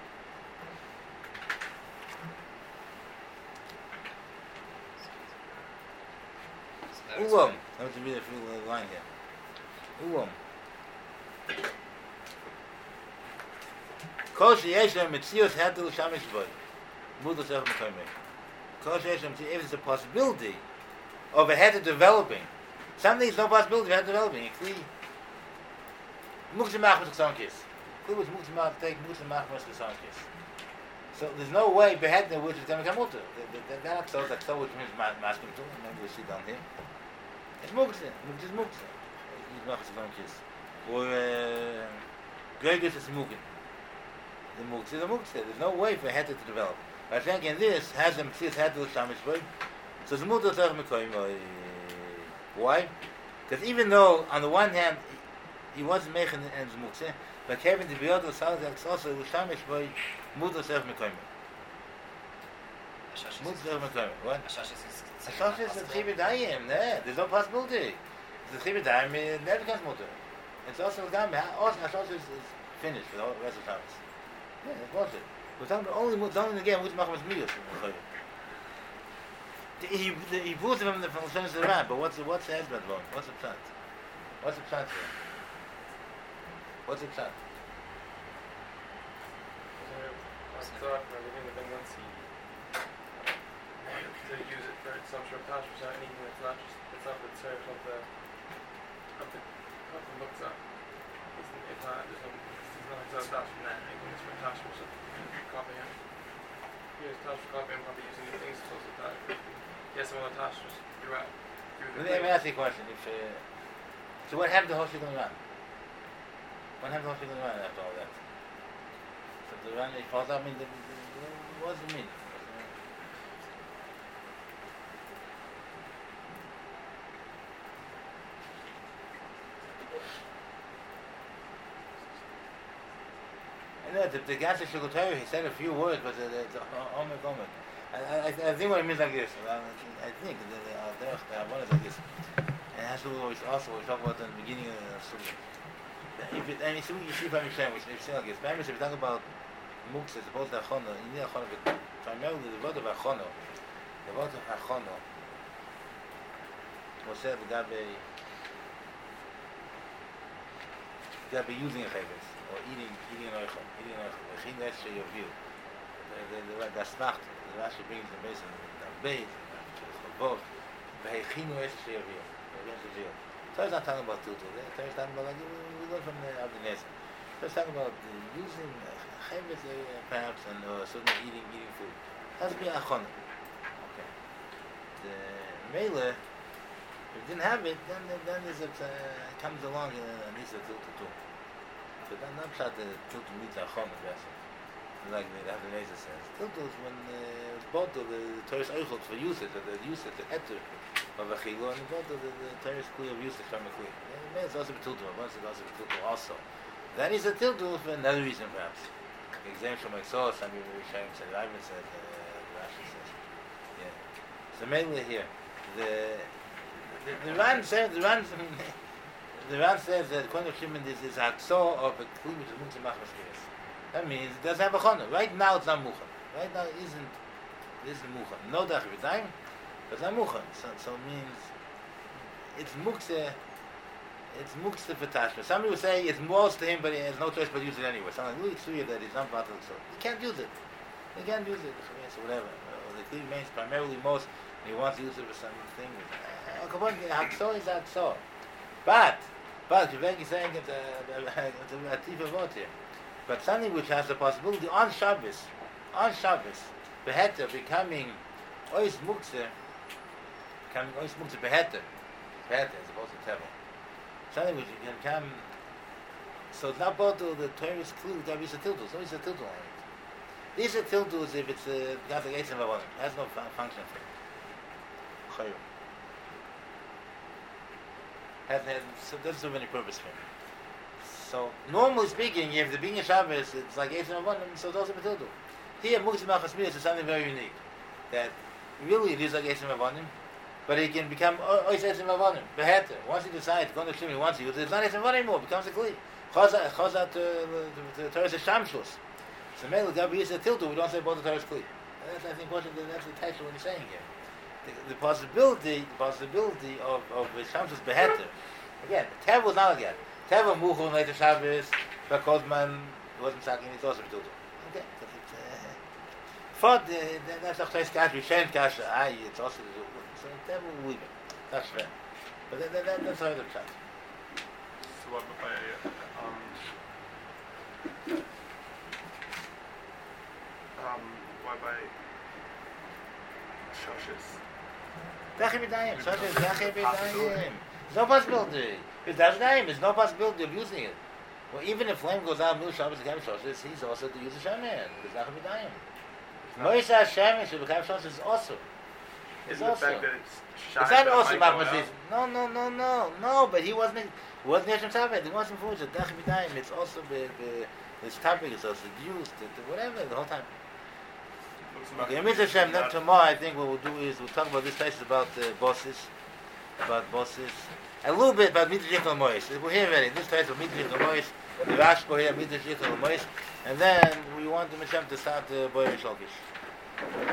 Ulam. I have to read a few line here. Ulam. Kol sheyeshem mitzios hadil shamish boy. Mudas ech mekoymei. Kol sheyeshem, if there's a possibility of a head developing, something is no possibility of a head developing. A kli muktzim machmas k'sankis. Kli was muktzim machmas k'sankis. So there's no way behead which is going to come out. That episode, that so which means masking too. Maybe we see down here. It's muktzim. Muktzim is muktzim. He's machmas k'sankis. Or Gregis is mugin. The muktzim, there's no way for a head to develop. But I think in this, has them see his head to the shamish boy. So the mutter ech mekoymei. Why? Because even though on the one hand he wasn't making and muktzeh, but Kevin the Biyod Sal that's also Shamish boy mutter ech mekoymei. Mutter ech mekoymei. What? Ashash is a chibedayim. There's no possibility. The chibedayim never becomes mutter. It's also done. Also Ashash is finished for the rest of the Shabbos. Yeah, that's bullshit. We're talking about only again which machmas miyos. He brought him from the Shlomo to the Ram, but what's the Ezra one? What's the pshat? What's the pshat here? What's the pshat? To use it for some sort of tashmish, not anything it's not the tzarech of the muktzah. It's not there's no tashmish from that. Anything that's for tashmish of copying. Here's tashmish copying, probably using the things supposed to that. Yes, some of the tashmish throughout. Let me ask you a question. So what happened to Hoshik and Ran? What happened to Hoshik and Ran after all that? So the Ran falls out. I mean, what does it mean? I know the Gaza Shukotari, he said a few words, but the Omek. I think what it means like this. I think one is like this. And it has to do with also we talk about in the beginning of the Sukkah. And you see from Mishnah, we say like this. But if we talk about Muktzah, it's supposed to Achono. You need Achono, but primarily the word of Achono. The word of Achono was said Gabe using a chavis or eating an oichel. Echin es sheyoviu. The Smacht, the Rashi brings the base of the Beis, the Chavot, V'hechinu es sheyoviu. So it's not talking about tutu. It's talking about, like, we learn from the Abdinezim. So it's talking about using chavis perhaps and certainly eating food. It has to be achon. Okay. The Mele, if you didn't have it, then there's it comes along and needs a tutu too. So then not shot the tutu meets achon the vessel. Like the Abdinezim says. Tutu is when both of the Torah's oichot for usage, the usage, the etter of a chilo, and both of the Torah's kli of usage from a kli. It's also a tutu, once it's also a tutu also. That is a tutu for another reason perhaps. The example like so, some people were showing, said, Ivan said, Rashi says. Yeah. So mainly here, the Ran says, the Ran says that according to Shimon, this is Hakso of a kli which is Muktzah Machmas Mius. That means it doesn't have a chana. Right now it's not muchan. Right now it isn't muchan. No dach v'daim, but it's not muchan. So it means it's muktzeh. It's muktzeh for tashma. Somebody would say it's most to him, but he has no choice but to use it anyway. So I'm really clear that it's not batal. So he can't use it. He can't use it. So whatever. The clear means primarily most. And he wants to use it for something. Hakso is hakso. But Jevek is saying it's a tifa vot here. But something which has the possibility on Shabbos, the heter becoming ois muktzeh, Come always move to beheter as opposed to teva. So anyway, you can come. So it's not both the Torah's clue that is a tildu. So it's a tildu on it. This is a tildu is if it's got the gates of a one. It has no function for it. So doesn't serve any purpose for it. So normally speaking, if the being a Shabbos, it's like gates of a one. So those are the tildu. Here, Muktzah Machasmiyas is something very unique. That really it is like gates of a one. But it can become ois etzem avonim. Beheter. Once he decides, going to Shimon, he wants to use it, it's not etzem avonim anymore. It becomes a kli. Chazat the Torah is shamshus. So maybe Gabi is a tiltu. We don't say both the Torah is kli. That's I think that's the title what he's saying here. The possibility of shamshus beheter. Again, Tev was not again. Tev muchul later Shabbos because man wasn't talking. It's also tiltu. Okay. That's a place kasha. Shen kasha. It's also. So that will leave it. That's fair. But that's how the chat. So what by why by shoshes? Dachi b'dayim. Shoshes dachi b'dayim. There's no possibility. If that's dayim, there's no possibility of using it. Well, even if flame goes out, Mil Shabbos again shoshes, he's also to use a shaman. There's dachi b'dayim. Moisha shaman should become shoshes is also. Is the fact that it's not also Machmas. No, but he wasn't Yeshem Tabet, he wasn't food, it's Dach B'dayim, it's also his topic is also used, whatever, the whole time. Okay, Mr. Hashem, then tomorrow I think what we'll do is we'll talk about this place about bosses, a little bit about Midrash Yichel Mois. We're here already, this place of Midrash Yichel Mois, the Rashba here, Midrash Yichel Mois, and then we want the Mishem to start Boyer Shalkish.